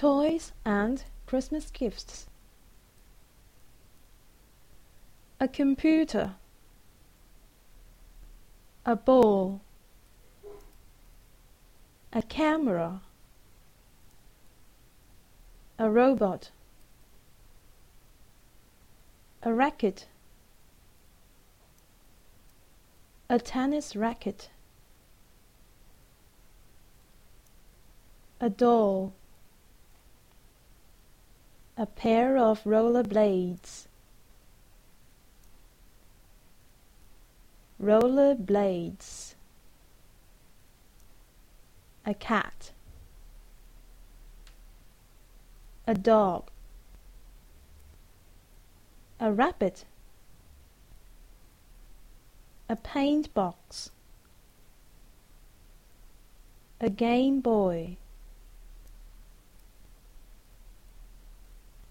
Toys and Christmas gifts. A computer, a ball, a camera, a robot, a racket, a tennis racket, a doll, a pair of roller blades, roller blades, a cat, a dog, a rabbit, a paint box, a Game Boy,